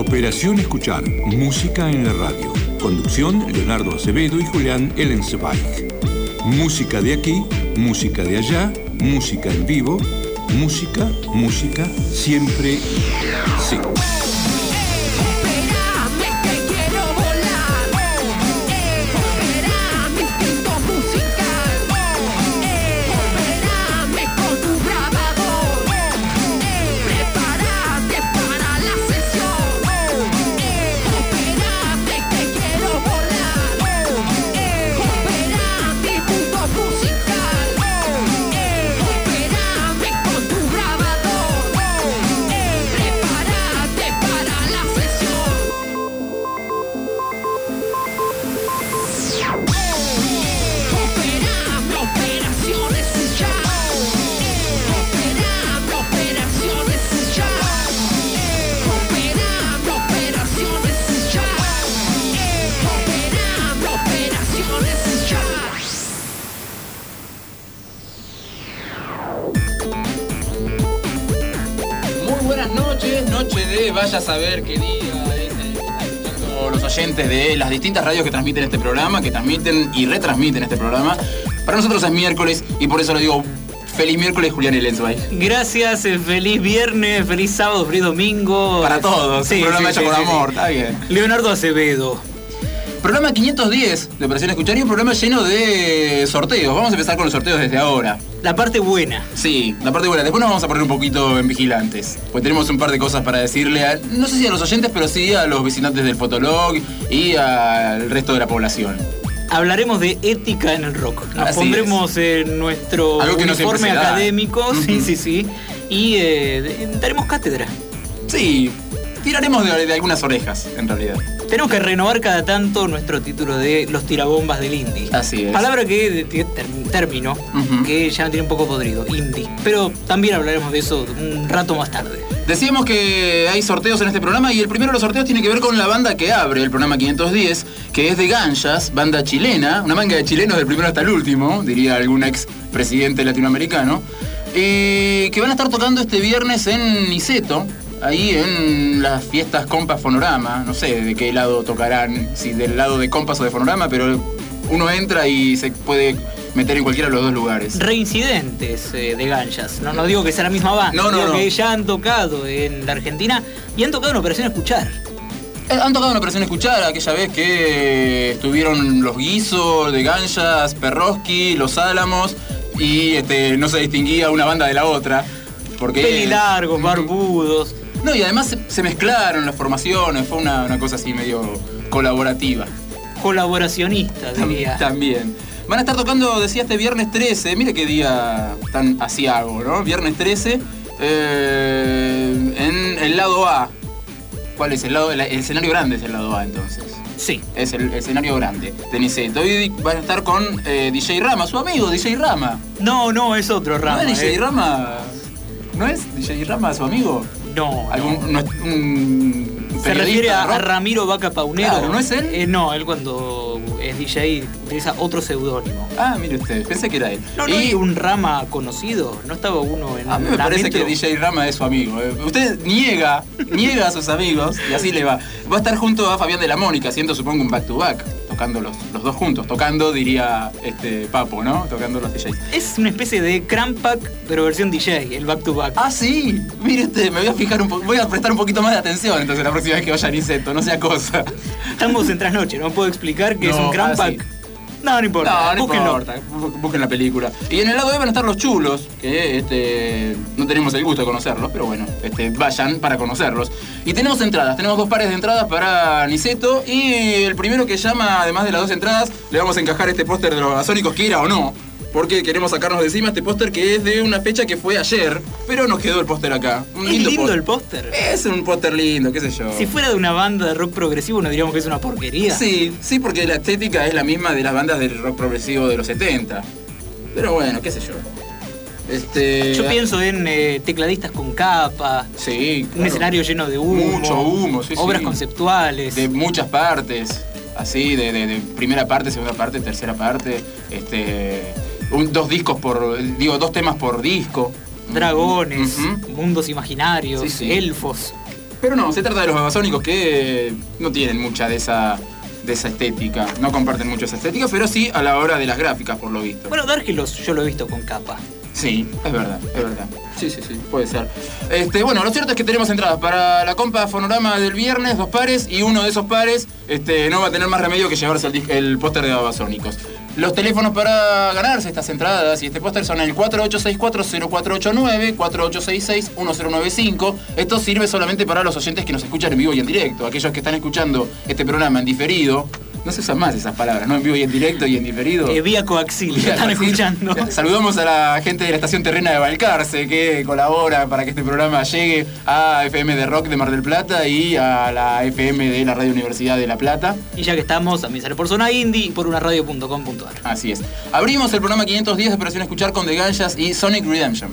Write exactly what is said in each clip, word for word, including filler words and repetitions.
Operación Escuchar, música en la radio. Conducción, Leonardo Acevedo y Julián Ellensweig. Música de aquí, música de allá, música en vivo, música, música, siempre sí. Vaya a saber qué día es el que están escuchando los oyentes de las distintas radios que transmiten este programa, que transmiten y retransmiten este programa. Para nosotros es miércoles y por eso le digo feliz miércoles, Julián Ellensweig. Gracias, feliz viernes, feliz sábado, feliz domingo. Para todos, sí, un programa sí, hecho sí, con sí, amor, sí. Está bien. Leonardo Acevedo. Programa quinientos diez de Operación Escuchar y un programa lleno de sorteos. Vamos a empezar con los sorteos desde ahora. La parte buena. Sí, la parte buena. Después nos vamos a poner un poquito en vigilantes. Pues tenemos un par de cosas para decirle, a, no sé si a los oyentes, pero sí a los visitantes del Fotolog y al resto de la población. Hablaremos de ética en el rock. Nos Así pondremos es. en nuestro uniforme no académico, uh-huh. sí, sí, sí. Y eh, daremos cátedra. Sí, tiraremos de, de algunas orejas, en realidad. Tenemos que renovar cada tanto nuestro título de los tirabombas del indie. Así es. Palabra que, que término, uh-huh. que ya me tiene un poco podrido, indie. Pero también hablaremos de eso un rato más tarde. Decíamos que hay sorteos en este programa y el primero de los sorteos tiene que ver con la banda que abre el programa quinientos diez, que es de Ganjas, banda chilena, una manga de chilenos del primero hasta el último, diría algún ex presidente latinoamericano, eh, que van a estar tocando este viernes en Niceto. Ahí en las fiestas Compas Fonorama, no sé de qué lado tocarán, si del lado de Compas o de Fonorama, pero uno entra y se puede meter en cualquiera de los dos lugares. Reincidentes eh, de Ganjas, no, no digo que sea la misma banda, no, no, digo no. que ya han tocado en la Argentina y han tocado en Operación Escuchar. Eh, han tocado en Operación Escuchar aquella vez que estuvieron los Guisos de Ganjas, Perroski, Los Álamos y este, no se distinguía una banda de la otra. Porque pelilargos, barbudos. No, y además se, se mezclaron las formaciones, fue una, una cosa así medio colaborativa. Colaboracionista, diría. También. Van a estar tocando, decía, este viernes trece, mire qué día tan asiago, ¿no? Viernes trece, eh, en el lado A. ¿Cuál es? El, lado, el, el escenario grande es el lado A, entonces. Sí. Es el, el escenario grande de Niceto. Hoy van a estar con eh, D J Rama, su amigo, D J Rama. No, no, es otro Rama. ¿No es D J eh. Rama? ¿No es D J Rama su amigo? No. ¿Algún, no. Un ¿Se refiere a, a Ramiro Vaca Paunero? Claro, ¿no es él? Eh, no, él cuando es D J utiliza otro seudónimo. Ah, mire usted, pensé que era él. No, no, y un Rama conocido, no estaba uno en a mí me la parece metro. que D J Rama es su amigo. Usted niega, niega a sus amigos y así le va. Va a estar junto a Fabián de la Mónica, haciendo supongo un back to back, tocando los, los dos juntos, tocando diría este Papo, ¿no? Tocando los D Js. Es una especie de Crampack, pero versión D J, el back to back. Ah, sí, mire usted, me voy a fijar un po- voy a prestar un poquito más de atención entonces la próxima vez que vaya a Niceto, no sea cosa. Estamos en trasnoche, no puedo explicar que no, es un Crampack. Ah, sí. No, no importa. No, no Búsquenlo. importa. Busquen la película. Y en el lado B van a estar los chulos, que este no tenemos el gusto de conocerlos, pero bueno, este vayan para conocerlos. Y tenemos entradas, tenemos dos pares de entradas para Niceto. Y el primero que llama, además de las dos entradas, le vamos a encajar este póster de los Babasónicos, quiera o no. Porque queremos sacarnos de encima este póster que es de una fecha que fue ayer, pero nos quedó el póster acá. Un es lindo, lindo póster. el póster. Es un póster lindo, qué sé yo. Si fuera de una banda de rock progresivo, no diríamos que es una porquería. Sí, sí, porque la estética es la misma de las bandas del rock progresivo de los setenta. Pero bueno, qué sé yo. Este... Yo pienso en eh, tecladistas con capa, sí, claro. Un escenario lleno de humo, mucho humo, sí, obras sí. conceptuales. De muchas partes, así, de, de, de primera parte, segunda parte, tercera parte, este... Un, dos discos por, digo, dos temas por disco. Dragones, uh-huh. mundos imaginarios, sí, sí. elfos. Pero no, se trata de los Babasónicos que no tienen mucha de esa... de esa estética, no comparten mucho esa estética, pero sí a la hora de las gráficas, por lo visto. Bueno, Dargelos yo lo he visto con capa. Sí, es verdad, es verdad. Sí, sí, sí, puede ser. Este, bueno, lo cierto es que tenemos entradas para la compa Fonorama del viernes, dos pares, y uno de esos pares este, no va a tener más remedio que llevarse el, el póster de Babasónicos. Los teléfonos para ganarse estas entradas y este póster son el cuatro ocho seis cuatro cero cuatro ocho nueve, cuatro ocho seis seis uno cero nueve cinco. Esto sirve solamente para los oyentes que nos escuchan en vivo y en directo. Aquellos que están escuchando este programa en diferido. No se usan más esas palabras, ¿no? En vivo y en directo y en diferido. Eh, vía coaxil, vía están coaxil. Escuchando. Saludamos a la gente de la estación terrena de Balcarce que colabora para que este programa llegue a F M de Rock de Mar del Plata y a la F M de la Radio Universidad de La Plata. Y ya que estamos, también sale por Zona Indie y por unaradio punto com punto a r. Así es. Abrimos el programa quinientos diez de Operación Escuchar con The Ganjas y Sonic Redemption.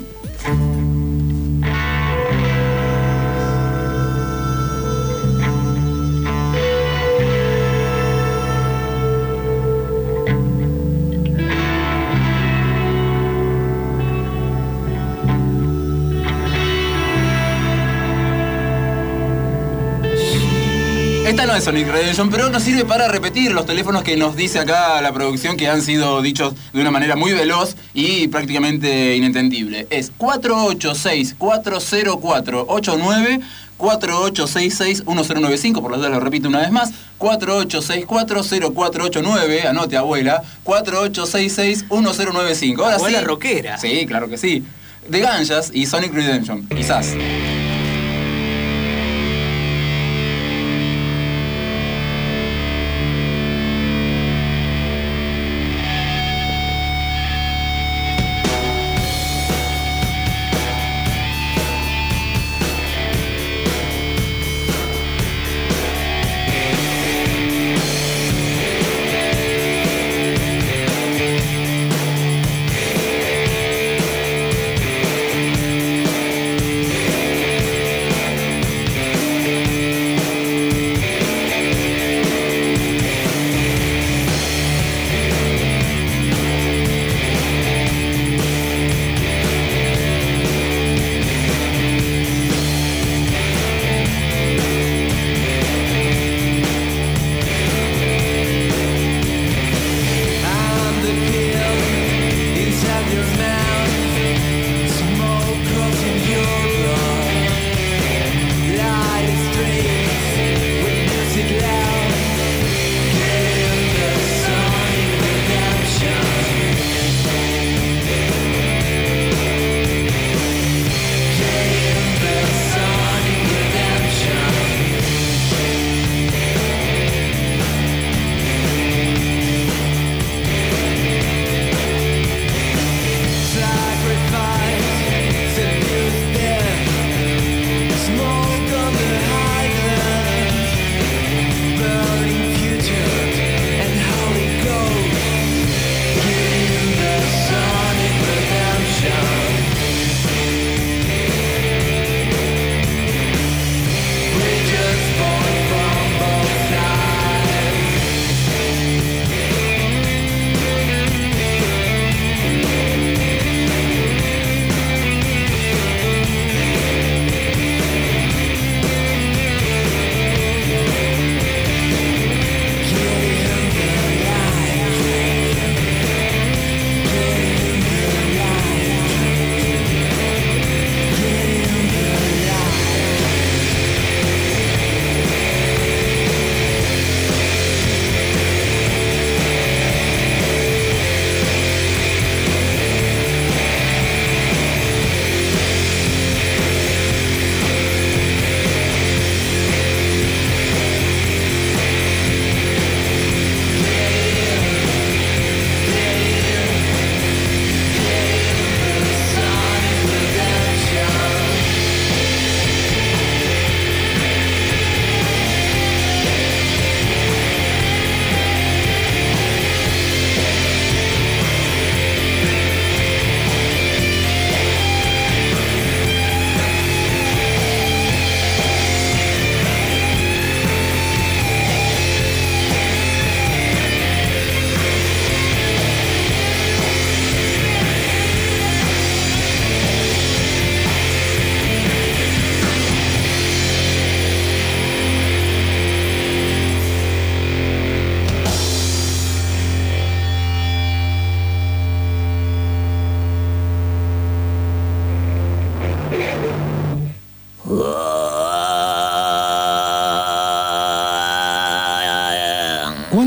Esta no es Sonic Redemption, pero nos sirve para repetir los teléfonos que nos dice acá la producción, que han sido dichos de una manera muy veloz y prácticamente inentendible. Es cuatro ocho seis cuatro cero cuatro ocho nueve, cuatro ocho seis seis uno cero nueve cinco, por lo tanto lo repito una vez más, cuatro ocho seis cuatro cero cuatro ocho nueve, anote abuela, cuatro ocho seis seis uno cero nueve cinco. Ahora abuela sí, rockera. Sí, claro que sí. The Ganjas y Sonic Redemption, quizás.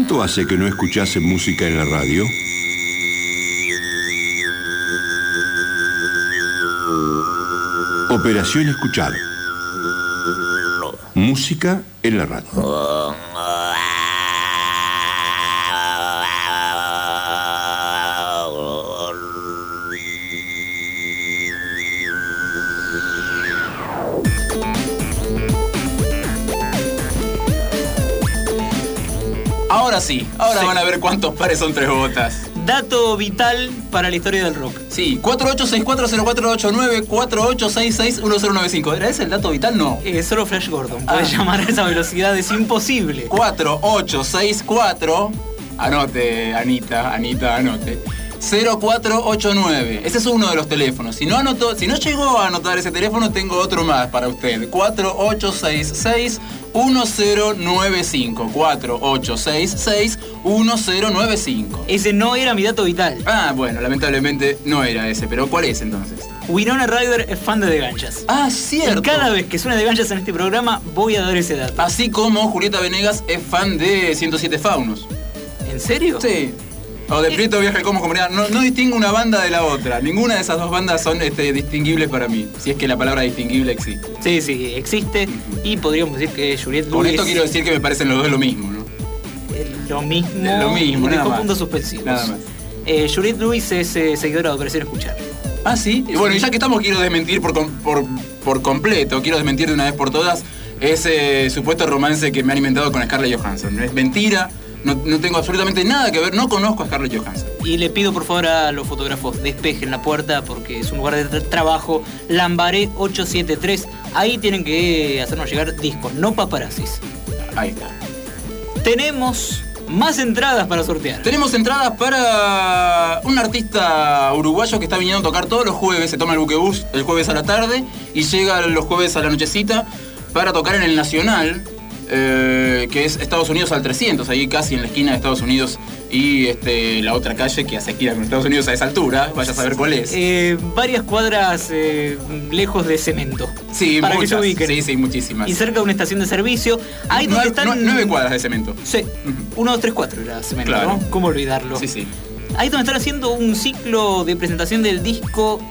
¿Cuánto hace que no escuchás música en la radio? Operación Escuchar. Música en la radio. Ahora sí, ahora sí. Van a ver cuántos pares son tres botas. Dato vital para la historia del rock. Sí, cuatro ocho seis cuatro cero cuatro ocho nueve, cuatro ocho seis seis uno cero nueve cinco. ¿Era ese el dato vital? No. Eh, solo Flash Gordon. Puedes ah. llamar a esa velocidad, es imposible. cuatro ocho seis cuatro, anote, Anita, Anita, anote. cero cuatro ocho nueve. Ese es uno de los teléfonos. Si no anotó, si no llegó a anotar ese teléfono, tengo otro más para usted. cuatro ocho seis seis uno cero nueve cinco. cuatro ocho seis seis uno cero nueve cinco. Ese no era mi dato vital. Ah, bueno, lamentablemente no era ese. Pero ¿cuál es entonces? Winona Ryder es fan de The Ganjas. Ah, cierto. Y cada vez que suena The Ganjas en este programa, voy a dar ese dato. Así como Julieta Venegas es fan de ciento siete Faunos. ¿En serio? Sí. O de Prieto Viaja el Como Comunidad. No, no distingo una banda de la otra. Ninguna de esas dos bandas son este, distinguibles para mí. Si es que la palabra distinguible existe. Sí, sí, existe. Uh-huh. Y podríamos decir que Juliette Lewis... Con esto quiero decir que me parecen los dos lo mismo, ¿no? Lo mismo. Lo mismo, nada más. Puntos suspensivos. Nada más. Eh, Juliette Lewis es eh, seguidora de Operación Escuchar. Ah, ¿sí? Y bueno, y ya que estamos, quiero desmentir por, por, por completo, quiero desmentir de una vez por todas ese supuesto romance que me han inventado con Scarlett Johansson. Es mentira. No, no tengo absolutamente nada que ver, no conozco a Scarlett Johansson. Y le pido por favor a los fotógrafos, despejen la puerta porque es un lugar de tra- trabajo. Lambaré ochocientos setenta y tres, ahí tienen que hacernos llegar discos, no paparazzis. Ahí está. Tenemos más entradas para sortear. Tenemos entradas para un artista uruguayo que está viniendo a tocar todos los jueves, se toma el buquebús el jueves a la tarde y llega los jueves a la nochecita para tocar en el Nacional. Eh, que es Estados Unidos al trescientos, ahí casi en la esquina de Estados Unidos y este, la otra calle que hace esquina con Estados Unidos a esa altura, vaya a saber cuál es. Eh, varias cuadras eh, lejos de Cemento. Sí, para muchas. Que se ubiquen. Sí, sí, muchísimas. Y cerca de una estación de servicio. Ahí no, donde están... no, nueve cuadras de Cemento. Sí, uno, dos, tres, cuatro era Cemento, claro. ¿no? ¿Cómo olvidarlo? Sí, sí. Ahí donde están haciendo un ciclo de presentación del disco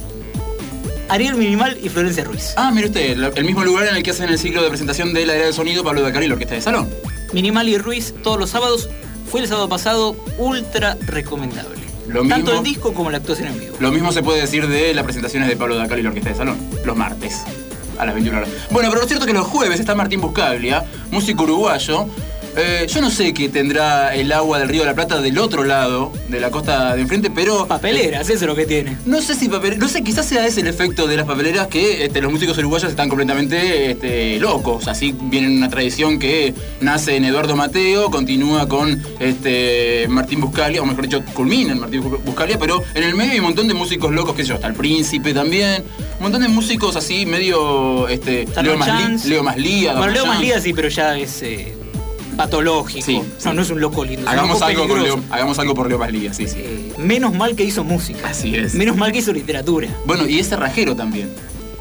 Ariel Minimal y Florencia Ruiz. Ah, mire usted, el mismo lugar en el que hacen el ciclo de presentación de la era del sonido Pablo Dacari y la Orquesta de Salón. Minimal y Ruiz todos los sábados. Fue el sábado pasado, ultra recomendable. Lo mismo, tanto el disco como la actuación en vivo. Lo mismo se puede decir de las presentaciones de Pablo Dacari y la Orquesta de Salón, los martes, a las veintiuna horas. Bueno, pero lo cierto es que los jueves está Martín Buscaglia, músico uruguayo. Eh, yo no sé qué tendrá el agua del Río de la Plata del otro lado, de la costa de enfrente, pero... Papeleras, eso es lo que tiene. No sé si papeleras... No sé, quizás sea ese el efecto de las papeleras que este, los músicos uruguayos están completamente este, locos. Así viene una tradición que nace en Eduardo Mateo, continúa con este, Martín Buscaglia, o mejor dicho, culmina en Martín Buscaglia, pero en el medio hay un montón de músicos locos, qué sé yo, está el Príncipe también, un montón de músicos así medio... Este, Leo, Masli, Leo Maslía. Bueno, Leo Maslía sí, pero ya es... Eh... patológico. Sí, sí. No, no es un loco lindo. Hagamos algo, con Leo, hagamos algo por Leo Maslía, sí, sí. Eh, menos mal que hizo música. Así es. Menos mal que hizo literatura. Bueno, y es cerrajero también.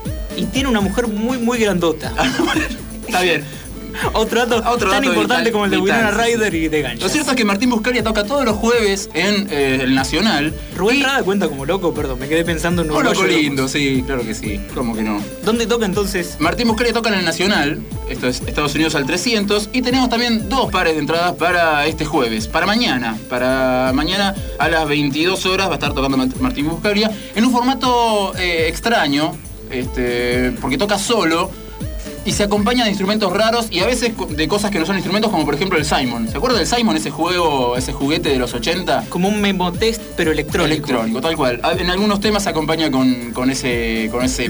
Y tiene una mujer muy, muy grandota. Está bien. Otro dato Otro tan dato importante vital, como el de Winona Ryder y de Ganjas. Lo cierto es que Martín Buscaglia toca todos los jueves en eh, el Nacional. Rubén y... Rada cuenta como loco, perdón, me quedé pensando en un loco lindo, locos. Sí, claro que sí. ¿Cómo que no? ¿Dónde toca entonces? Martín Buscaglia toca en el Nacional, esto es Estados Unidos al trescientos, y tenemos también dos pares de entradas para este jueves, para mañana. Para mañana a las veintidós horas va a estar tocando Martín Buscaglia en un formato eh, extraño, este, porque toca solo. Y se acompaña de instrumentos raros y a veces de cosas que no son instrumentos, como por ejemplo el Simon. ¿Se acuerda del Simon, ese juego, ese juguete de los ochenta? Como un memotest, pero electrónico. Electrónico, tal cual. En algunos temas se acompaña con, con, ese, con ese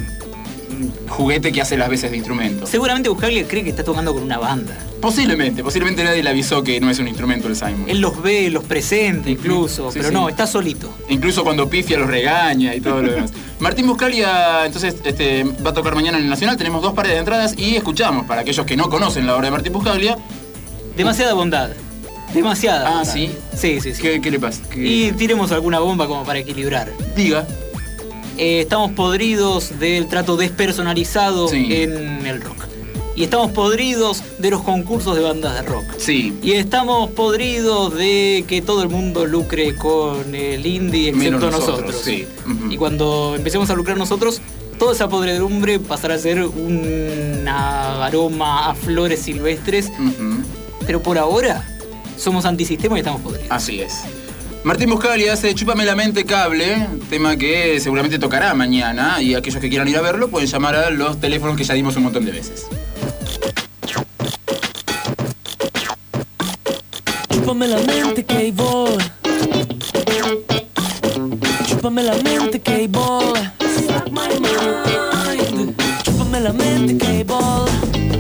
juguete que hace las veces de instrumento. Seguramente Buscaglia cree que está tocando con una banda. Posiblemente, posiblemente nadie le avisó que no es un instrumento el Simon. Él los ve, los presenta incluso, sí, pero sí. No, está solito. Incluso cuando pifia los regaña y todo lo demás. Martín Buscaglia, entonces, este, va a tocar mañana en el Nacional. Tenemos dos pares de entradas y escuchamos, para aquellos que no conocen la obra de Martín Buscaglia. Demasiada bondad. Demasiada. Ah, bondad. ¿sí? Sí, sí, sí. ¿Qué, qué le pasa? ¿Qué... Y tiremos alguna bomba como para equilibrar. Diga. Eh, estamos podridos del trato despersonalizado sí. en el rock. Y estamos podridos de los concursos de bandas de rock. Sí. Y estamos podridos de que todo el mundo lucre con el indie, excepto Menos nosotros. nosotros, sí. Uh-huh. Y cuando empecemos a lucrar nosotros, toda esa podredumbre pasará a ser un aroma a flores silvestres. Uh-huh. Pero por ahora somos antisistema y estamos podridos. Así es. Martín Buscali hace Chúpame la mente cable, tema que seguramente tocará mañana, y aquellos que quieran ir a verlo pueden llamar a los teléfonos que ya dimos un montón de veces. Chúpame la mente, K-Ball. Chúpame la mente, K-Ball. Suck my mind. Chúpame la mente, K-Ball.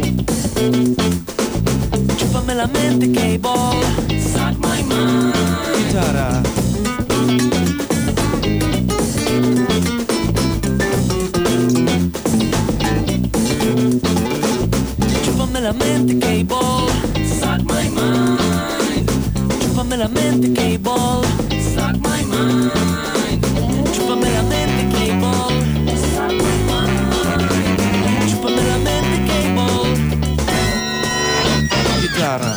Chúpame la mente, K-Ball. Suck my mind. Guitarra. Chúpame la mente, K-Ball. Suck my mind. Chúpame la mente, K-Ball. Suck my mind. Chúpame la mente, K-Ball. Suck my mind. Chúpame la mente, K-Ball. Guitarra.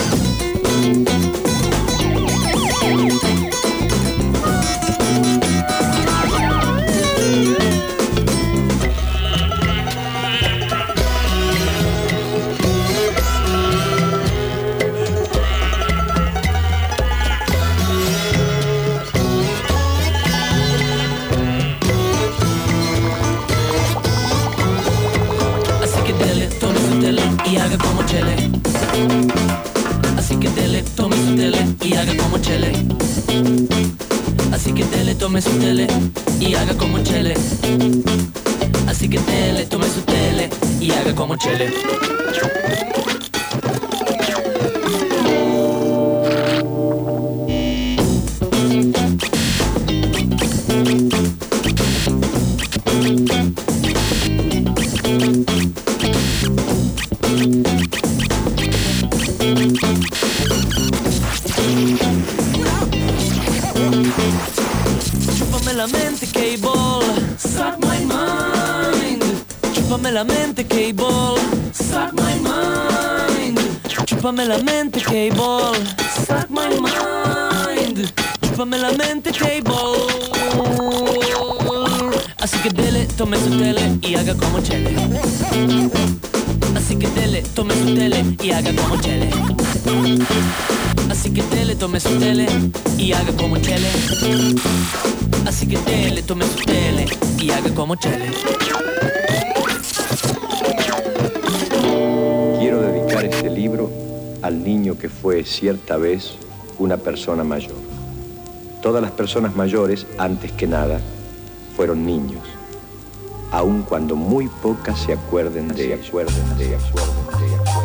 Y haga como Chele. Así que dele, tome su tele y haga como Chele. Así que dele, tome su tele y haga como Chele. Así que dele, tome su tele y haga como Chele. Chúpame la mente, K-Ball. Suck my mind. Chúpame la mente, K-Ball. Suck my mind. Chúpame la mente, K-Ball. Suck my mind. Chúpame la mente, K-Ball. Así que dele, tome su tele y haga como Chele. Así que dele, tome su tele y haga como Chele. Así que dele, tome su tele y haga como Chele. Así que dele, tome su tele y haga como Chele. Quiero dedicar este libro al niño que fue cierta vez una persona mayor. Todas las personas mayores, antes que nada, fueron niños, aun cuando muy pocas se acuerden de, acuerden de, acuerden de, acuerden de.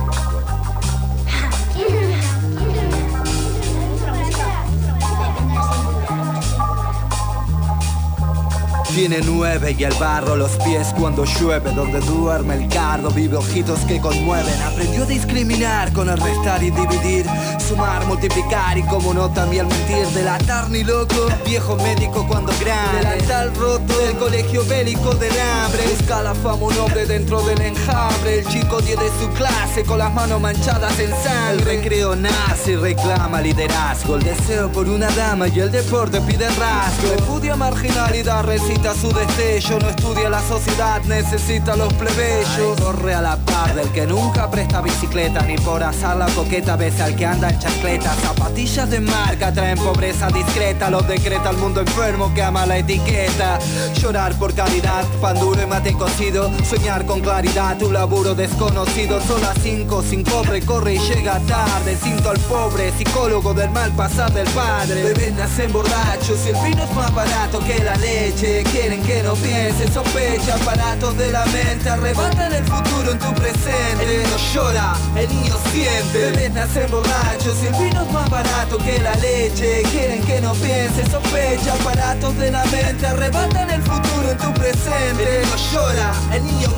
Tiene nueve y el barro los pies cuando llueve. Donde duerme el cardo vive ojitos que conmueven. Aprendió a discriminar con el restar y dividir, sumar, multiplicar y como no también mentir. Delatar ni loco, viejo médico cuando grande. Delantal roto del colegio bélico del hambre. Busca la fama un hombre dentro del enjambre. El chico diez de su clase con las manos manchadas en sangre. El recreo nace y reclama liderazgo. El deseo por una dama y el deporte pide rasgo. Repudia marginalidad, recita su destello. No estudia la sociedad, necesita los plebeyos. Ay, corre a la par del que nunca presta bicicleta, ni por azar la coqueta ves al que anda en chancletas. Zapatillas de marca traen pobreza discreta. Los decreta el mundo enfermo que ama la etiqueta. Llorar por caridad, pan duro y mate cocido. Soñar con claridad, un laburo desconocido. Son las cinco, sin cobre, corre y llega tarde. Cinto al pobre, psicólogo del mal pasar del padre. Bebés nacen borrachos y el vino es más barato que la leche. Quieren que no pienses, sospecha, aparatos de la mente arrebatan el futuro en tu presente. El niño llora, el niño siente. Bebés nacen borrachos y el vino es más barato que la leche. Quieren que no pienses, sospecha, aparatos de la mente arrebatan el futuro en tu presente. El niño llora, el niño miente.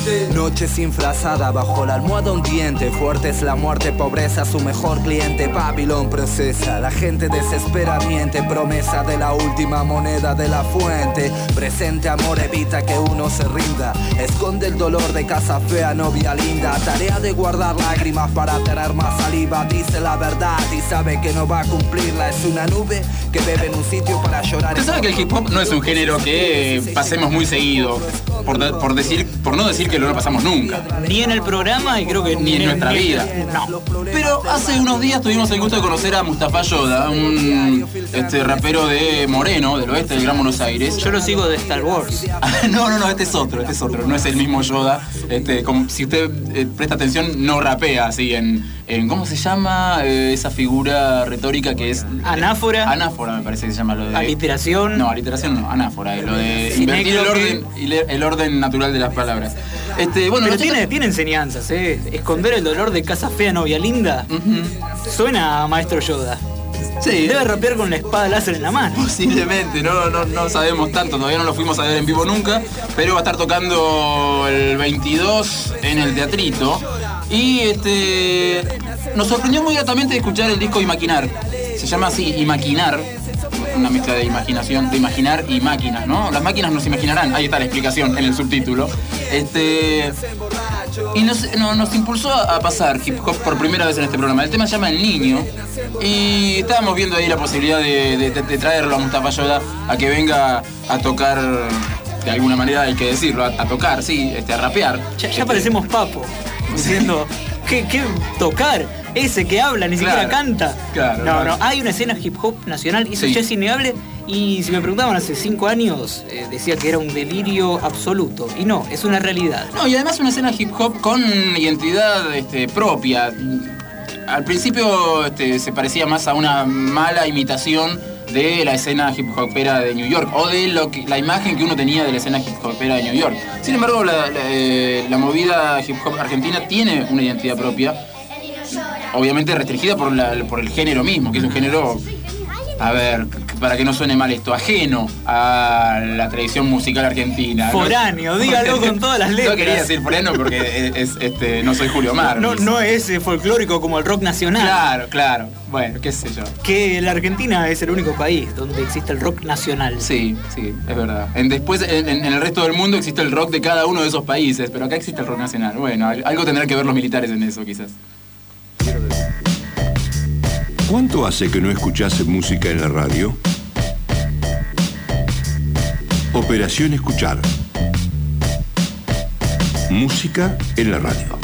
Noche sin frazada, bajo la almohada un diente. Fuerte es la muerte, pobreza su mejor cliente. Babilón procesa, la gente desespera, miente. Promesa de la última moneda de la fuente. Presente amor evita que uno se rinda. Esconde el dolor de casa fea, novia linda. Tarea de guardar lágrimas para tener más saliva. Dice la verdad y sabe que no va a cumplirla. Es una nube que bebe en un sitio para llorar. Usted sabe que el hip hop no es un género que pasemos muy seguido. Por, de, por, decir, por no decir que no lo pasamos nunca. Ni en el programa y creo que ni, ni en nuestra ni vida. No. Pero hace unos días tuvimos el gusto de conocer a Mustafa Yoda, un este, rapero de Moreno, del oeste del Gran Buenos Aires. Yo lo sigo de Star Wars. no, no, no, este es otro, este es otro. No es el mismo Yoda. Este, como, si usted eh, presta atención, no rapea así en, en ¿cómo se llama eh, esa figura retórica que es? Anáfora. Anáfora me parece que se llama lo de. Aliteración. No, aliteración no, anáfora, lo de invertir el orden, el orden natural de las palabras. Este, bueno, pero tiene, tiene enseñanzas, ¿eh? Esconder el dolor de casa fea, novia linda. Uh-huh. Suena a Maestro Yoda. Sí. Debe rapear con la espada láser en la mano. Posiblemente, no, no, no sabemos tanto, todavía no lo fuimos a ver en vivo nunca, pero va a estar tocando el veintidós en el Teatrito. Y este nos sorprendió muy gratamente escuchar el disco Imaginar. Se llama así, Imaginar. Una mezcla de imaginación, de imaginar y máquinas, ¿no? Las máquinas nos imaginarán, ahí está la explicación en el subtítulo. Este y nos, no, nos impulsó a pasar hip hop por primera vez en este programa. El tema se llama El Niño y estábamos viendo ahí la posibilidad de, de, de traerlo a Mustafa Yoda a que venga a tocar, de alguna manera hay que decirlo, a, a tocar, sí, este, a rapear. Ya, ya parecemos Papo, diciendo, ¿qué, qué tocar? Ese que habla, ni claro, siquiera canta. Claro, no, claro. no, hay una escena hip hop nacional, y eso sí. ya es innegable. Y si me preguntaban hace cinco años, eh, decía que era un delirio absoluto. Y no, es una realidad. No, y además una escena hip hop con identidad este, propia. Al principio este, se parecía más a una mala imitación de la escena hip hopera de New York, o de lo que, la imagen que uno tenía de la escena hip hopera de New York. Sin embargo, la, la, eh, la movida hip hop argentina tiene una identidad propia, obviamente restringida por, la, por el género mismo, que es un género, a ver, para que no suene mal esto, ajeno a la tradición musical argentina. Foráneo, ¿no? Dígalo con todas las letras. No quería decir foráneo porque es, es, este, no soy Julio Mar. No, no es folclórico como el rock nacional. Claro, claro. Bueno, qué sé yo. Que la Argentina es el único país donde existe el rock nacional. Sí, sí, es verdad. En, después, en, en el resto del mundo existe el rock de cada uno de esos países, pero acá existe el rock nacional. Bueno, algo tendrán que ver los militares en eso, quizás. ¿Cuánto hace que no escuchás música en la radio? Operación Escuchar. Música en la radio.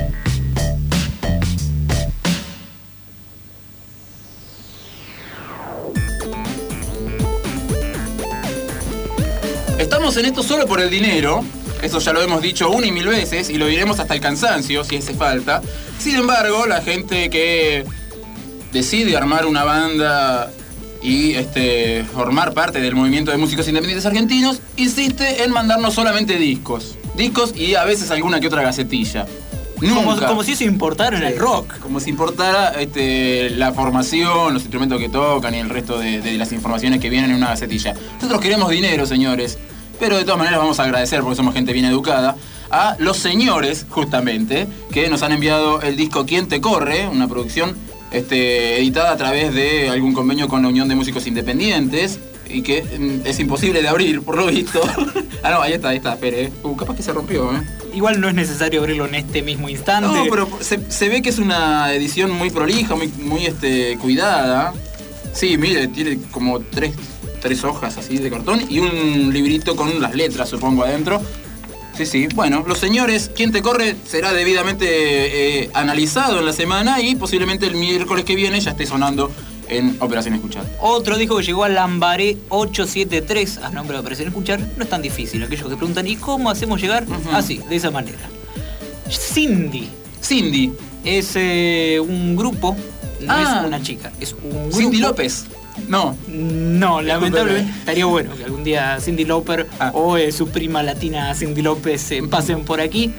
Estamos en esto solo por el dinero. Eso ya lo hemos dicho una y mil veces y lo diremos hasta el cansancio si hace falta. Sin embargo, la gente que decide armar una banda y este, formar parte del movimiento de músicos independientes argentinos insiste en mandarnos solamente discos. Discos y a veces alguna que otra gacetilla. Nunca. Como, como si eso importara en el rock. Como si importara este, la formación, los instrumentos que tocan y el resto de, de las informaciones que vienen en una gacetilla. Nosotros queremos dinero, señores. Pero de todas maneras vamos a agradecer, porque somos gente bien educada, a los señores, justamente, que nos han enviado el disco ¿Quién te corre? Una producción este, editada a través de algún convenio con la Unión de Músicos Independientes y que mm, es imposible de abrir, por lo visto. Ah, no, ahí está, ahí está, espere. Uh, capaz que se rompió, ¿eh? Igual no es necesario abrirlo en este mismo instante. No, pero se, se ve que es una edición muy prolija, muy, muy este, cuidada. Sí, mire, tiene como tres... tres hojas así de cartón y un librito con las letras, supongo, adentro. Sí, sí. Bueno, los señores, ¿Quién te corre? Será debidamente eh, analizado en la semana y posiblemente el miércoles que viene ya esté sonando en Operación Escuchar. Otro disco que llegó a Lambaré ochocientos setenta y tres a nombre de Operación Escuchar. No es tan difícil. Aquellos que preguntan, ¿y cómo hacemos llegar? Uh-huh. Así, de esa manera. Cindy. Cindy. Es eh, un grupo, no ah. es una chica, es un grupo. Cindy López. No. No, lamentablemente estaría bueno que algún día Cyndi Lauper ah. o eh, su prima latina Cyndi López eh, pasen por aquí.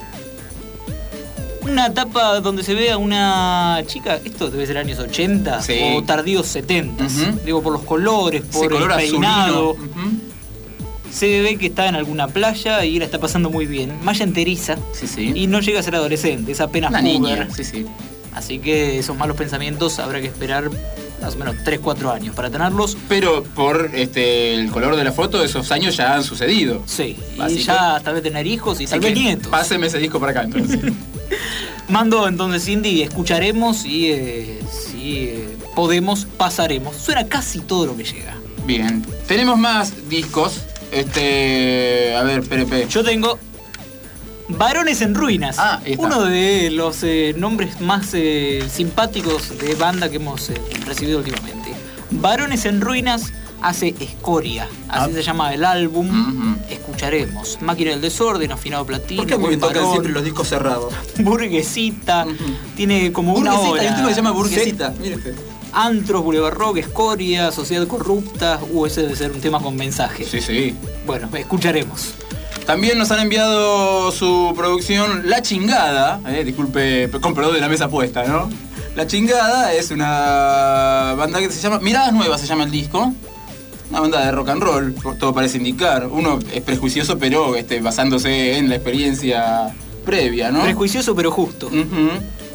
Una etapa donde se ve a una chica, esto debe ser años ochenta sí. o tardíos setenta. Uh-huh. Digo, por los colores, por sí, el color peinado. Uh-huh. se ve que está en alguna playa y la está pasando muy bien. Maya enteriza Sí, sí. y no llega a ser adolescente, es apenas Una puber. niña, sí, sí. Así que esos malos pensamientos habrá que esperar más o menos tres cuatro años para tenerlos. Pero por este el color de la foto, esos años ya han sucedido. Sí, Así y que- ya tal vez tener hijos y Así tal vez que nietos. Páseme ese disco para acá, entonces. Mando entonces, Cindy, escucharemos y eh, si eh, podemos, pasaremos. Suena casi todo lo que llega. Bien. Tenemos más discos. Este. A ver, Perepe. Yo tengo Varones en Ruinas. Ah, ahí está. Uno de los eh, nombres más eh, simpáticos de banda que hemos eh, recibido últimamente. Varones en Ruinas hace Escoria. Así Ah. se llama el álbum. Ujú. Escucharemos. Máquina del Desorden, Afinado Platino. ¿Por qué me Buen tocan Varón, siempre los discos cerrados? Burguesita. Ujú. Tiene como una Burguesita, hora. hay un título que se llama Sí. Burguesita. Mire usted. Antros, Boulevard Rock, Escoria, Sociedad Corrupta. Uh, ese debe ser un tema con mensaje. Sí, sí. Bueno, escucharemos. También nos han enviado su producción La Chingada, eh, disculpe, con perdón de la mesa puesta, ¿no? La Chingada es una banda que se llama Miradas Nuevas, se llama el disco. Una banda de rock and roll, todo parece indicar. Uno es prejuicioso, pero este, basándose en la experiencia previa, ¿no? Prejuicioso pero justo. Ujú.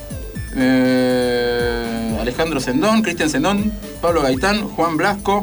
Eh, Alejandro Sendón, Cristian Sendón, Pablo Gaitán, Juan Blasco,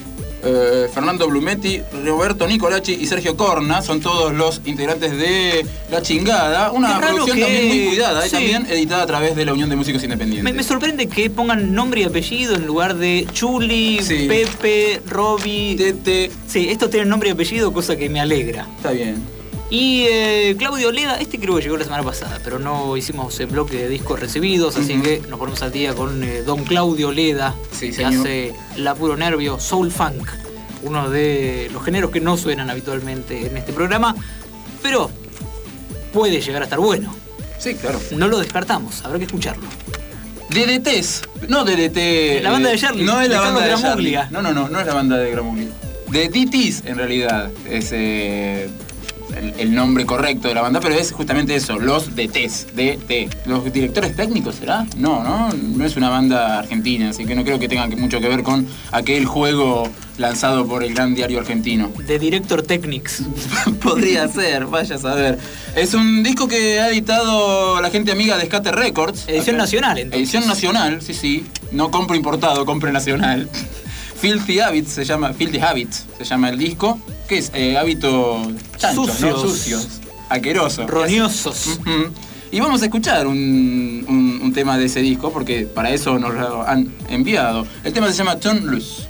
eh, Fernando Blumetti, Roberto Nicolacci y Sergio Corna son todos los integrantes de La Chingada, una Qué raro producción que- también muy cuidada, y sí. también editada a través de la Unión de Músicos Independientes. Me, me sorprende que pongan nombre y apellido en lugar de Chuli, Sí. Pepe, Roby. Tete, Sí, estos tienen nombre y apellido, cosa que me alegra. está bien. Y eh, Claudio Leda, este creo que llegó la semana pasada, pero no hicimos el bloque de discos recibidos, así Ujú. que nos ponemos al día con eh, don Claudio Leda, Sí, que señor. hace La Puro Nervio, Soul Funk, uno de los géneros que no suenan habitualmente en este programa, pero puede llegar a estar bueno. Sí, claro. No lo descartamos, habrá que escucharlo. D D Ts, no D D T. La banda de Charlie, No es de la banda Carlos de Charlie. Gramuglia. No, no, no, no es la banda de Gramuglia. De D Ts, en realidad, es eh, el, el nombre correcto de la banda, pero es justamente eso, los D Ts, D T. ¿Los directores técnicos será? No, no, no es una banda argentina, así que no creo que tenga que- mucho que ver con aquel juego lanzado por el gran diario argentino. De Director Technics. Podría ser, vaya a saber. Es un disco que ha editado la gente amiga de Scatter Records. Edición Acá. nacional, entonces. Edición nacional, sí, sí. No compro importado, compre nacional. Filthy Habits se llama, Filthy Habits se llama el disco. ¿Qué es? Eh, hábito chancho, ¿no? Sucios. Sucios. Aqueroso. Roñosos. Ujú. Y vamos a escuchar un, un- un tema de ese disco, porque para eso nos lo han enviado. El tema se llama Turn Loose.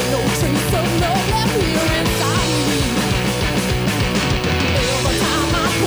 Every time I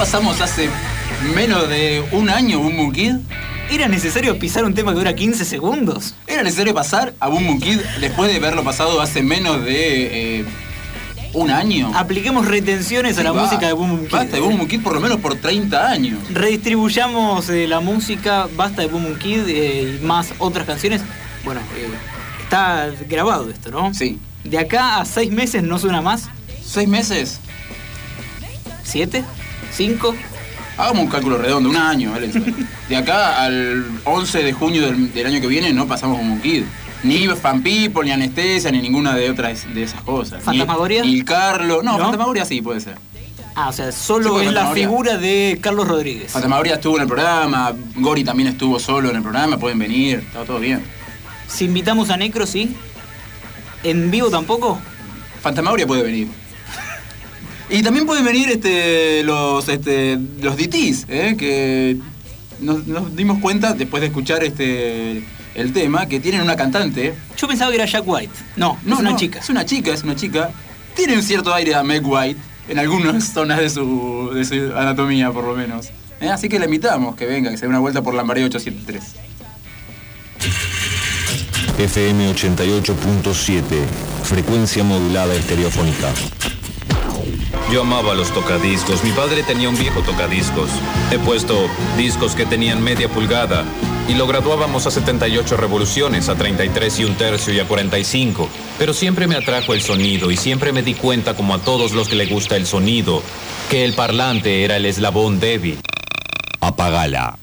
pasamos hace menos de un año Boom Boom Kid? ¿Era necesario pisar un tema que dura quince segundos? ¿Era necesario pasar a Boom Boom Kid después de haberlo pasado hace menos de eh, un año? Apliquemos retenciones a la va, música de Boom Boom Kid. Basta de Boom Boom Kid por lo menos por treinta años. Redistribuyamos eh, la música, basta de Boom Boom Kid eh, y más otras canciones. Bueno, eh, está grabado esto, ¿no? Sí. De acá a seis meses no suena más. ¿Seis meses? ¿Siete? ¿Cinco? Hagamos un cálculo redondo, un año, ¿vale? De acá al once de junio del, del año que viene no pasamos Boom Boom Kid. Ni Fan People, ni Anestesia, ni ninguna de otras de esas cosas. ¿Fantasmagoria? Ni, ni Carlos. No, ¿No? Fantasmagoria sí puede ser. Ah, o sea, solo Sí, es la Fantasmagoria. figura de Carlos Rodríguez. Fantasmagoria estuvo en el programa, Gori también estuvo solo en el programa, pueden venir, está todo bien. Si invitamos a Necro, ¿sí? ¿En vivo tampoco? Fantasmagoria puede venir. Y también pueden venir este, los, este, los D Ts, ¿eh? Que nos, nos dimos cuenta después de escuchar este, el tema que tienen una cantante. Yo pensaba que era Jack White. No, No, es una no, chica. Es una chica, es una chica. Tiene un cierto aire a Meg White en algunas zonas de su, de su anatomía, por lo menos. ¿Eh? Así que la invitamos que venga, que se dé una vuelta por Lambaré ochocientos setenta y tres. F M ochenta y ocho punto siete, frecuencia modulada estereofónica. Yo amaba los tocadiscos. Mi padre tenía un viejo tocadiscos. He puesto discos que tenían media pulgada y lo graduábamos a setenta y ocho revoluciones, a treinta y tres y un tercio y a cuarenta y cinco. Pero siempre me atrajo el sonido y siempre me di cuenta, como a todos los que le gusta el sonido, que el parlante era el eslabón débil. Apagala.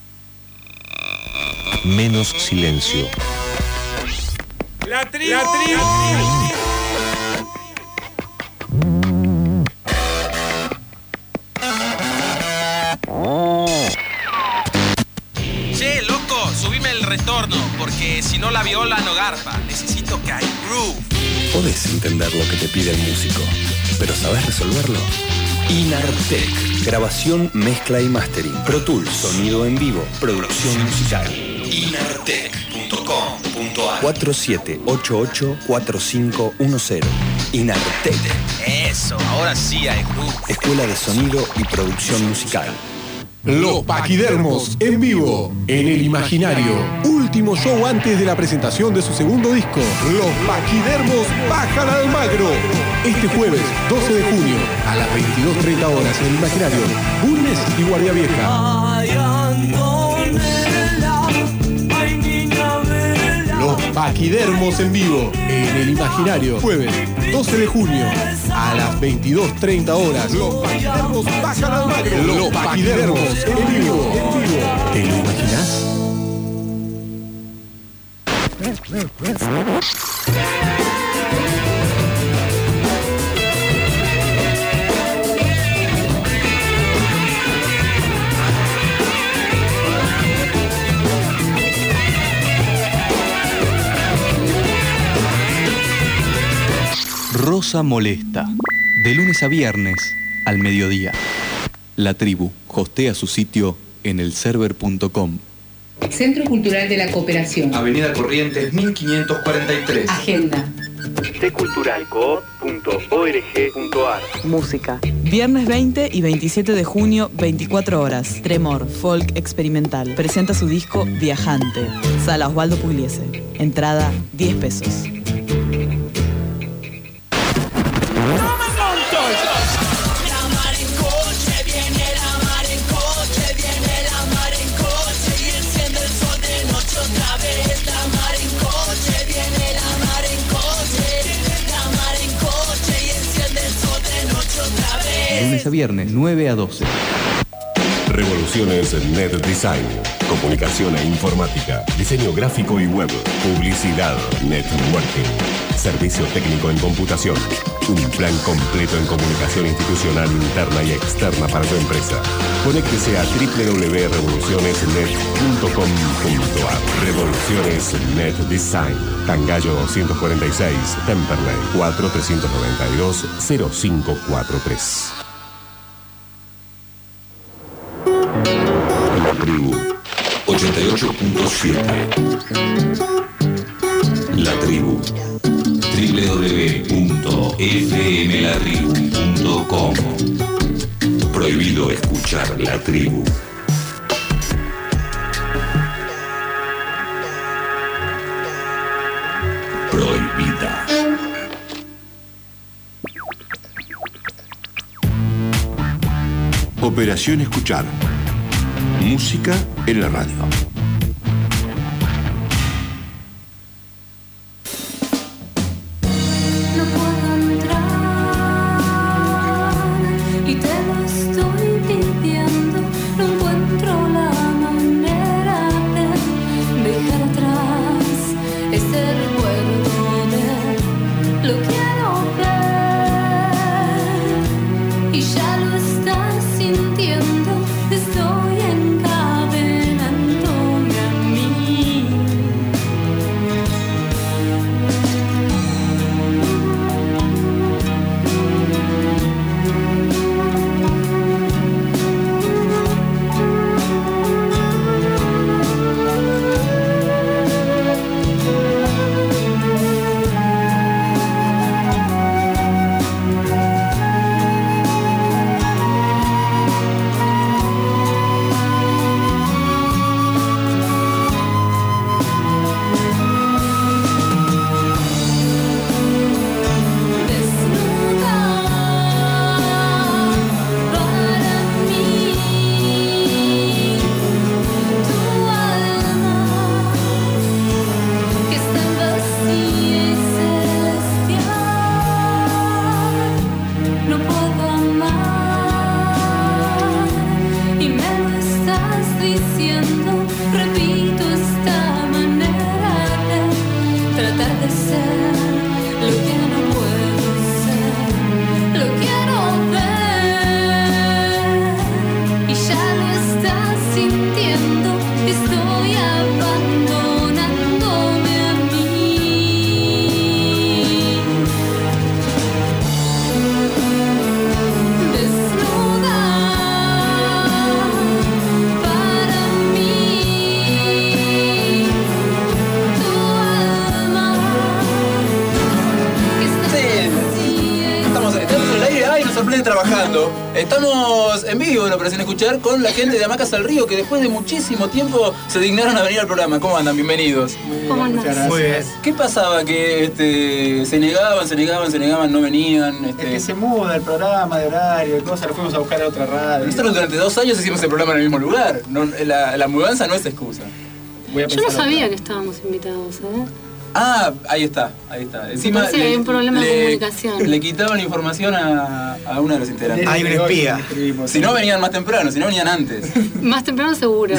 Menos silencio. La tribu. La tribu. Che, loco, subime el retorno, porque si no la viola no garpa. Necesito que hay groove. Podés entender lo que te pide el músico, pero ¿sabés resolverlo? Inartec. Grabación, mezcla y mastering. Pro Tools. Sonido en vivo. Producción musical. Inartec punto com punto a r cuatro siete ocho ocho cuatro cinco uno cero. Inartec. Eso, ahora sí hay groove. Escuela de Sonido y Producción Musical. Los Paquidermos en vivo en el Imaginario. Último show antes de la presentación de su segundo disco. Los Paquidermos bajan al Almagro. Este jueves doce de junio a las veintidós treinta horas en el Imaginario. Bulnes y Guardia Vieja. Los Paquidermos en vivo en el Imaginario. Jueves doce de junio a las veintidós treinta horas. Los Paquidermos bajan al Almagro. Los Paquidermos en vivo. En vivo. ¿Te lo imaginas? Rosa Molesta, de lunes a viernes al mediodía. La Tribu hostea su sitio en el server punto com. Centro Cultural de la Cooperación. Avenida Corrientes mil quinientos cuarenta y tres. Agenda. t cultural coop punto org punto a r. Música. Viernes veinte y veintisiete de junio, veinticuatro horas. Tremor, folk experimental. Presenta su disco Viajante. Sala Osvaldo Pugliese. Entrada diez pesos. Lunes a viernes, nueve a doce. Revoluciones Net Design, comunicación e informática, diseño gráfico y web, publicidad, networking, servicio técnico en computación, un plan completo en comunicación institucional interna y externa para tu empresa. Conéctese a doble u doble u doble u punto revoluciones net punto com punto a r. Revoluciones Net Design, Cangallo doscientos cuarenta y seis, Temperley, cuatro tres nueve dos cero cinco cuatro tres. La Tribu ochenta y ocho punto siete. La Tribu doble u doble u doble u punto f m la tribu punto com. Prohibido escuchar La Tribu. Prohibida. Operación Escuchar. Música en la radio. Estamos en vivo en Operación Escuchar con la gente de Hamacas al Río, que después de muchísimo tiempo se dignaron a venir al programa. ¿Cómo andan? Bienvenidos. ¿Cómo andan? Muy bien. ¿Qué pasaba? Que este, se negaban, se negaban, se negaban, no venían. Este... Es que se muda el programa de horario y cosas, lo fuimos a buscar a otra radio. Nosotros durante dos años hicimos el programa en el mismo lugar. No, la, la mudanza no es excusa. Voy a Yo no sabía otra. que estábamos invitados, ¿eh? Ah, ahí está, ahí está. Encima sí, le, hay un problema le, de comunicación. Le quitaban información a, a uno de los integrantes. Hay un espía. Si no venían más temprano, si no venían antes. Más temprano seguro.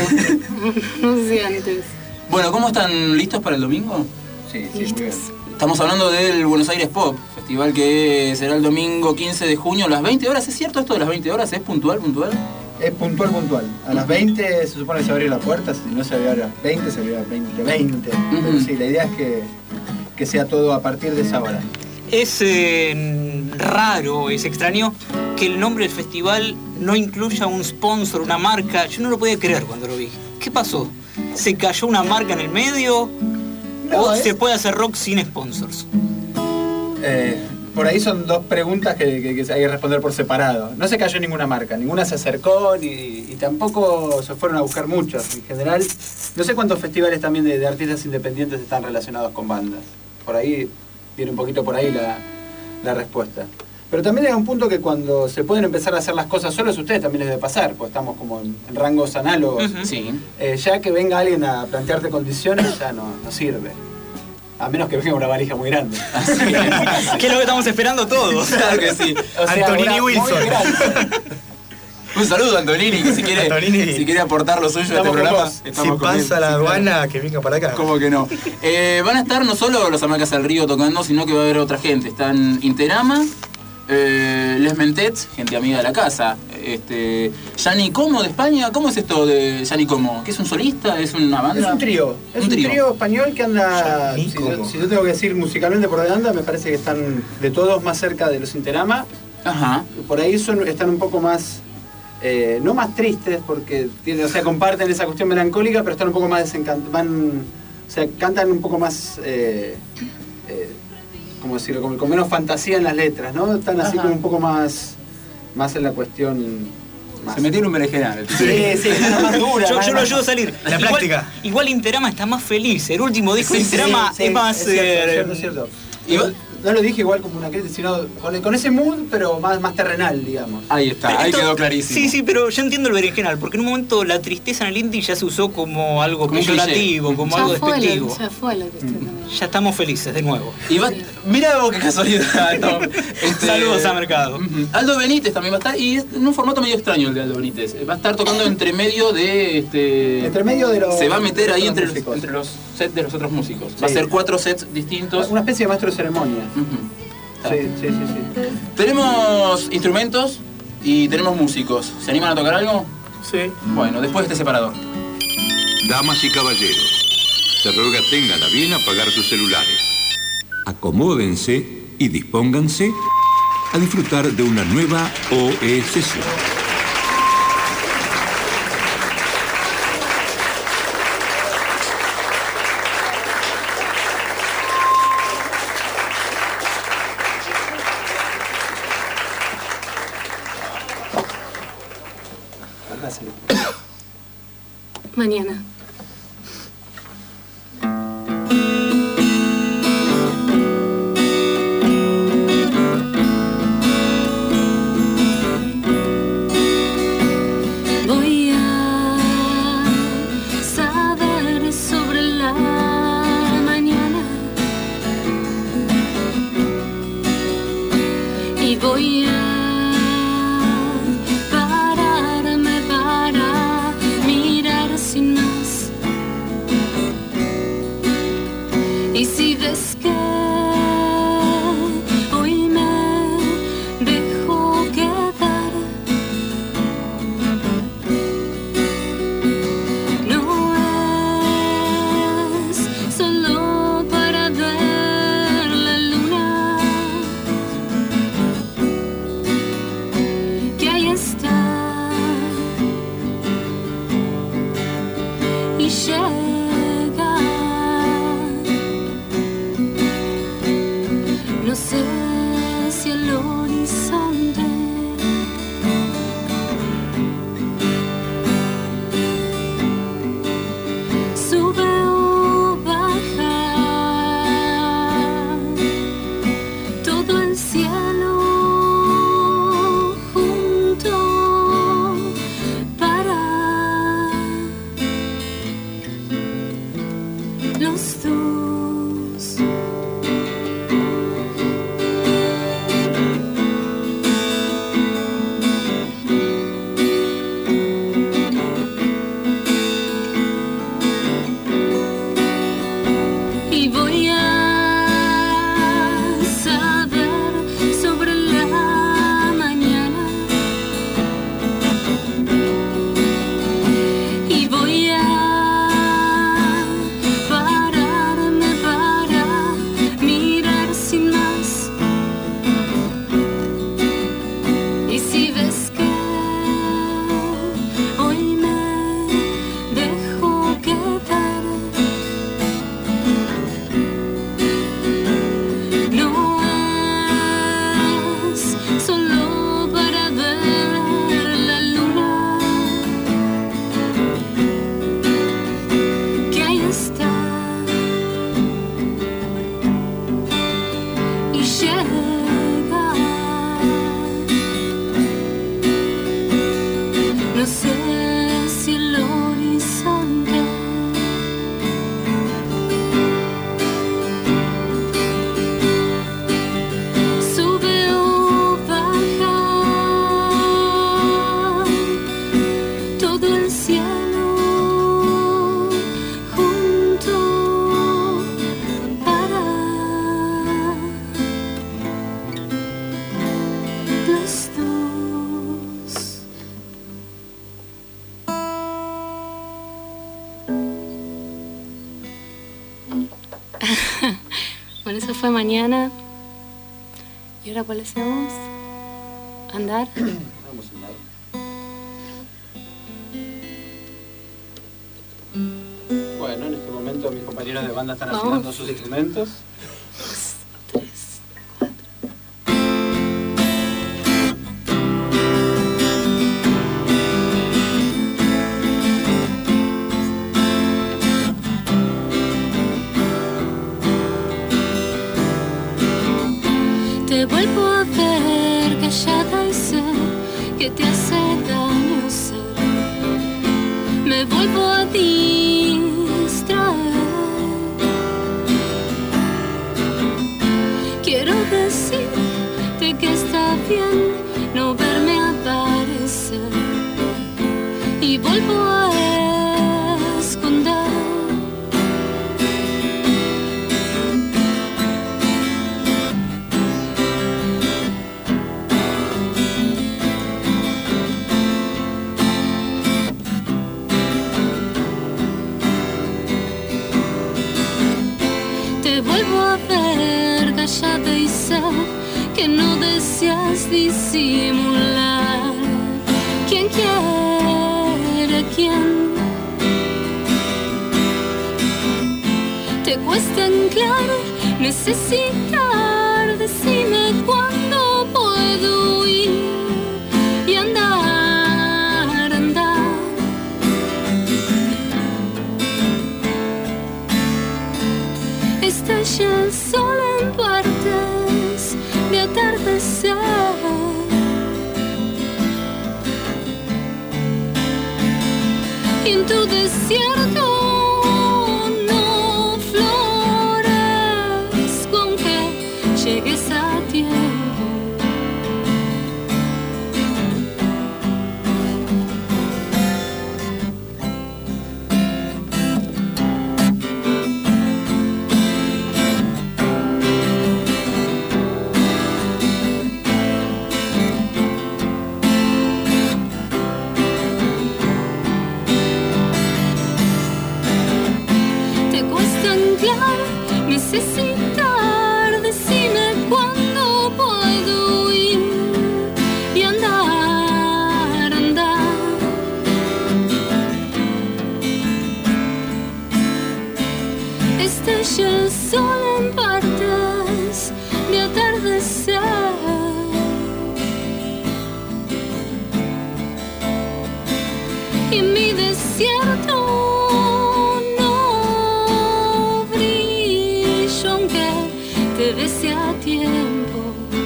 No sé si antes. Bueno, ¿cómo están? ¿Listos para el domingo? Sí, sí, muy bien. Estamos hablando del Buenos Aires Pop, festival que será el domingo quince de junio a las veinte horas. ¿Es cierto esto de las veinte horas? ¿Es puntual, puntual? Es puntual, puntual. A las veinte se supone que se abre la puerta, si no se abre a las veinte, se abre a las veinte veinte. Uh-huh. Pero sí, la idea es que, que sea todo a partir de esa hora. Es eh, raro, es extraño que el nombre del festival no incluya un sponsor, una marca. Yo no lo podía creer cuando lo vi. ¿Qué pasó? ¿Se cayó una marca en el medio? No, ¿O es... se puede hacer rock sin sponsors? Eh... Por ahí son dos preguntas que, que, que hay que responder por separado. No se cayó ninguna marca, ninguna se acercó ni, y tampoco se fueron a buscar muchos. En general, no sé cuántos festivales también de, de artistas independientes están relacionados con bandas. Por ahí, viene un poquito por ahí la, la respuesta. Pero también hay un punto que cuando se pueden empezar a hacer las cosas solos, a ustedes también les debe pasar, pues estamos como en, en rangos análogos. Uh-huh. Sí. Eh, ya que venga alguien a plantearte condiciones, ya no, no sirve. A menos que venga una valija muy grande. Así es. Que es lo que estamos esperando todos. Claro que sí. O sea, Antonini Wilson. Un saludo a Antonini, que si quiere, Antonini. Si quiere aportar lo suyo estamos a este programa. Si pasa la aduana, sí, que venga para acá. ¿Cómo que no? Eh, van a estar no solo los Hamacas al Río tocando, sino que va a haber otra gente. Están Interama, eh, Les Mentets, gente amiga de la casa. Este, Gianni Como de España. ¿Cómo es esto de Gianni Como? ¿Que es un solista? ¿Es una banda? Es un trío. Es un, un trío. trío español que anda, si, si yo tengo que decir musicalmente por delante, me parece que están de todos más cerca de los Interama. Ajá. Por ahí son, están un poco más, eh, no más tristes, porque tienen, o sea, comparten esa cuestión melancólica, pero están un poco más desencantados. Van, o sea, cantan un poco más, eh, eh, ¿cómo decirlo? Con, con menos fantasía en las letras, ¿no? Están así Ajá. como un poco más... más en la cuestión Se metió en un berenjenal. Sí, sí, es más dura. Yo, más, yo lo más- ayudo a salir. La Igual- práctica. Igual Interama está más feliz. El último disco de Sí, Interama sí, sí, es más. es cierto, eh, es cierto, es cierto. No, no lo dije igual como una crítica, sino con, con ese mood, pero más, más terrenal, digamos. Ahí está, Pero ahí esto- quedó clarísimo. Sí, sí, pero yo entiendo el berenjenal, porque en un momento la tristeza en el indie ya se usó como algo Como un peyorativo, cliché. como Ya algo fue, la, despectivo. ya fue la tristeza. Ya estamos felices de nuevo. Y va, mira vos qué casualidad, Tom. Este, Saludos a Mercado. Ujú. Aldo Benítez también va a estar, y es en un formato medio extraño el de Aldo Benítez. Va a estar tocando entre medio de este. Entre medio de los. Se va a meter ahí de entre los los, músicos. entre los sets de los otros músicos. Va a Sí. ser cuatro sets distintos. Una especie de maestro de ceremonia. Sí, sí, sí, sí. Tenemos instrumentos y tenemos músicos. ¿Se animan a tocar algo? Sí. Bueno, después de este separador. Damas y caballeros, se ruega tengan a bien apagar sus celulares. Acomódense y dispónganse a disfrutar de una nueva O E sesión. Mañana. Voy a saber sobre la mañana y voy a pararme para mirar sin más. Y si ves que hoy me dejo quedar, no es solo para ver la luna, que ahí está y llega. No sé si el horizonte sube o baja, todo el cielo junto para los dos. Y voy a saber sobre la mañana y voy a pararme para mirar sin más. Y si ves que hoy me dejo quedar, no es solo para ver la luna, que ahí está y llega. No sé si el horizonte sube o baja, todo el cielo junto para los dos. Bueno, eso fue mañana. ¿Y ahora cuál hacemos? ¿Andar? Vamos a andar. Bueno, en este momento mis compañeros de banda están Vamos. afinando sus instrumentos. Te vuelvo a ver callada y sé que te hace daño ser. Me vuelvo a distraer. Quiero decirte que está bien no verme aparecer. Y vuelvo a esconder. Te vuelvo a ver callada y sé que no deseas disimular. ¿Quién quiere a quién? Te cuesta anclar, necesitar. Decime cuándo puedo huir y andar, andar. Estalla el sol en partes de atardecer. Y en tu desierto no florezco aunque llegues a tiempo. Necesitar, decime cuándo puedo ir y andar, andar. Estalla el sol en partes de atardecer. Y en mi desierto te besé a tiempo.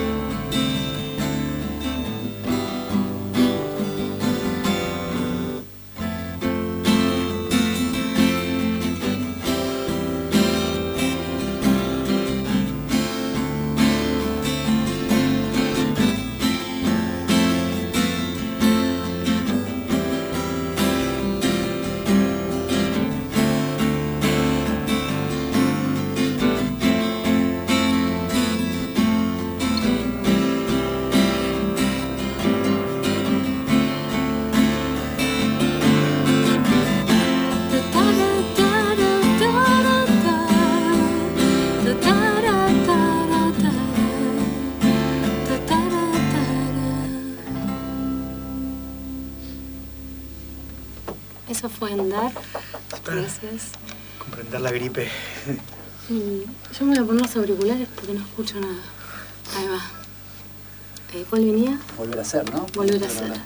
Eso fue andar. Gracias. Comprender la gripe. Y yo me voy a poner los auriculares porque no escucho nada. Ahí va. Eh, ¿Cuál venía? Volver a ser, ¿no? Volver a ser.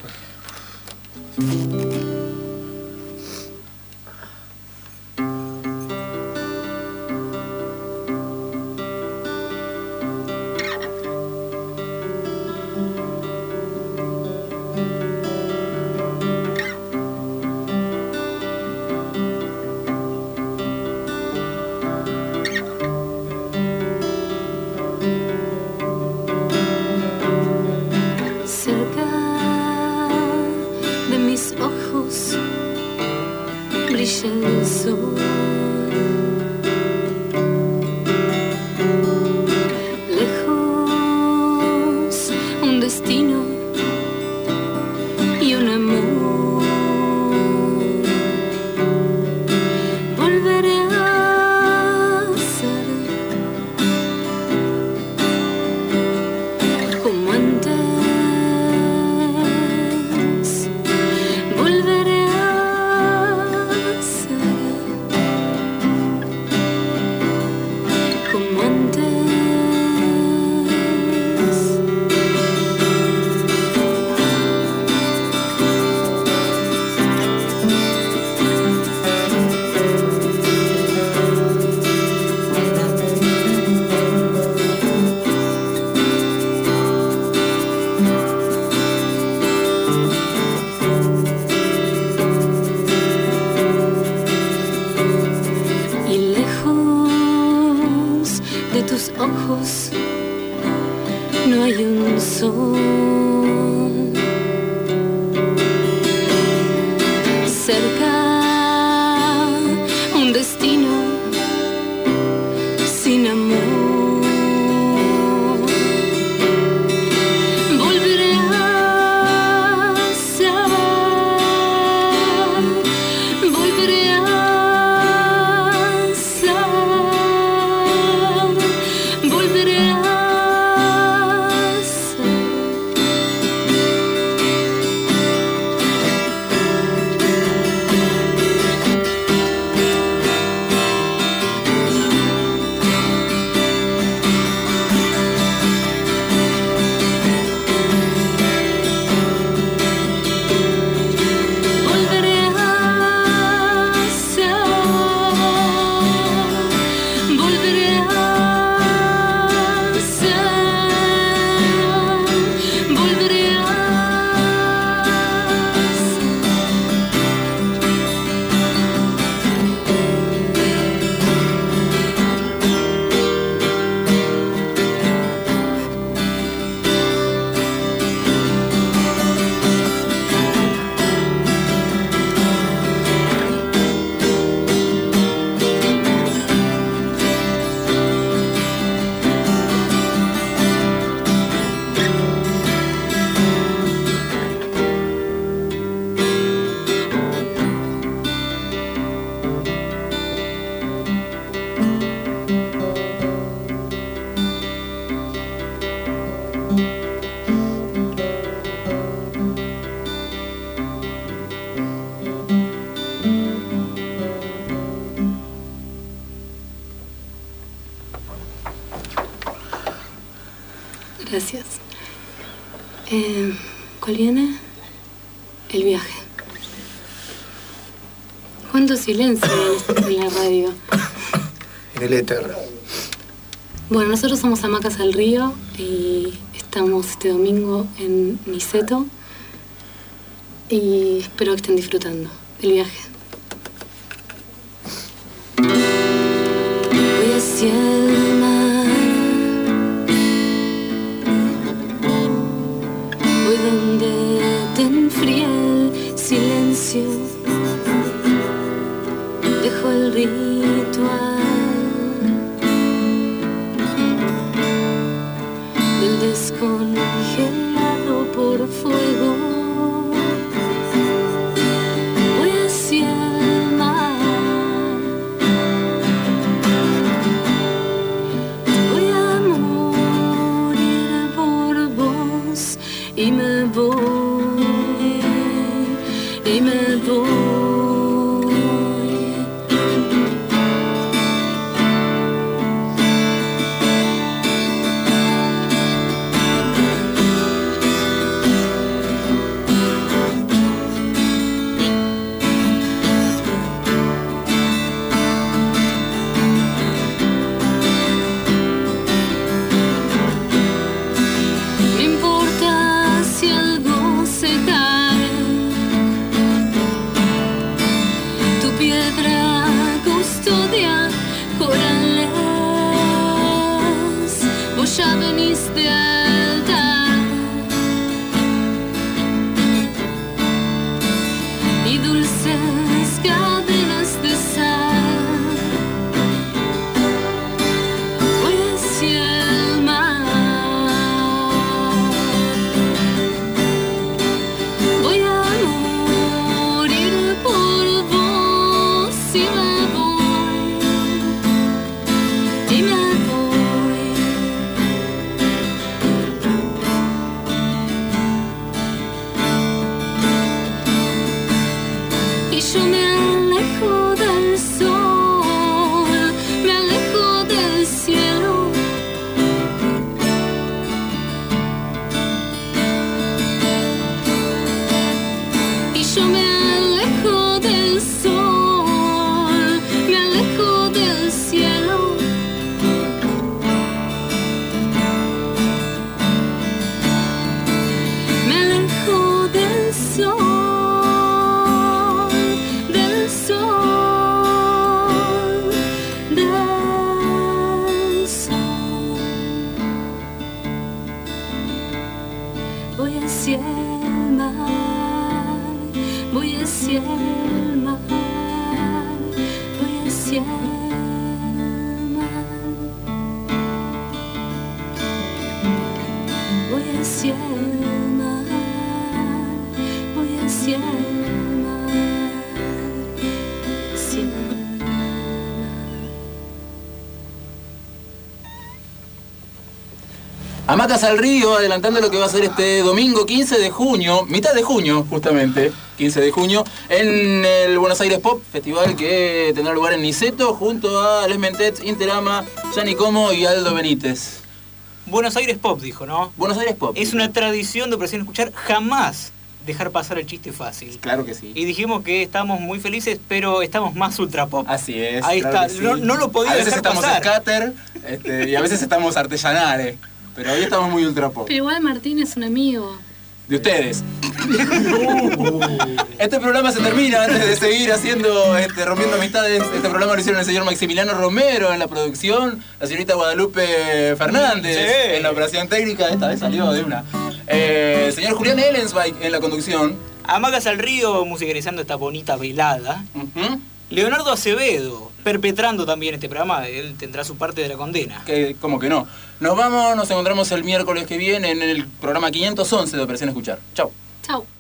El sol. Lejos, un destino y un amor. Volveré a ser como antes. Volveré a ser no hay un sol. Cerca un destino sin amor. Volveré a ser, volveré a ser, volveré a ser. Volveré a ser, volveré a ser, volveré a Gracias. Eh, ¿Cuál viene? El viaje. ¿Cuánto silencio en la radio? En el éter. Bueno, nosotros somos Hamacas al Río y estamos este domingo en Niceto y espero que estén disfrutando el viaje. Voy hacia el mar, voy donde te enfría el silencio, dejo el ritual del descongelado por fuego. Voy hacia el mar, voy a morir por vos y me voy, y me voy. No importa si algo hacia el mar, voy hacia el mar, voy hacia el mar, voy hacia el mar, voy hacia el mar, hacia el mar. Hamacas al río, adelantando lo que va a ser este domingo quince de junio, mitad de junio justamente, quince de junio, en el Buenos Aires Pop, festival que tendrá lugar en Niceto, junto a Les Mentets, Interama, Gianni Como y Aldo Benítez. Buenos Aires Pop, dijo, ¿no? Buenos Aires Pop. Es una tradición de Operación Escuchar jamás dejar pasar el chiste fácil. Claro que sí. Y dijimos que estamos muy felices, pero estamos más ultra pop. Así es. Ahí claro está, sí. no, no lo podía dejar pasar. A veces dejar estamos pasar. scatter este, y a veces estamos artesanales, pero hoy estamos muy ultra pop. Pero igual Martín es un amigo. De ustedes. Este programa se termina antes de seguir haciendo, este, rompiendo amistades. Este programa lo hicieron el señor Maximiliano Romero en la producción, la señorita Guadalupe Fernández Sí. en la operación técnica, esta vez salió de una. Eh, el señor Julián Ellensweig en la conducción. Hamacas al río, musicalizando esta bonita velada. Uh-huh. Leonardo Acevedo, perpetrando también este programa, él tendrá su parte de la condena. Que, ¿Cómo que no? Nos vamos, nos encontramos el miércoles que viene en el programa quinientos once de Operación Escuchar. Chau. Chau.